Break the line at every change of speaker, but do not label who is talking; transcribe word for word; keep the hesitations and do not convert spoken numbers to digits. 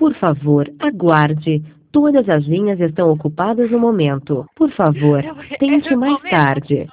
Por favor, aguarde. Todas as linhas estão ocupadas no momento. Por favor, tente mais tarde.